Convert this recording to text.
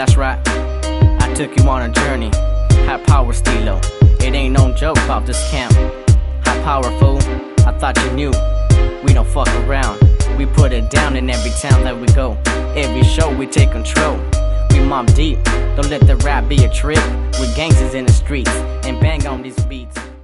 That's right, I took you on a journey. High power stilo, it ain't no joke about this camp. High powerful, I thought you knew. We don't fuck around, we put it down in every town that we go. Every show we take control, we mob deep. Don't let the rap be a trick. We gangsters in the streets and bang on these beats.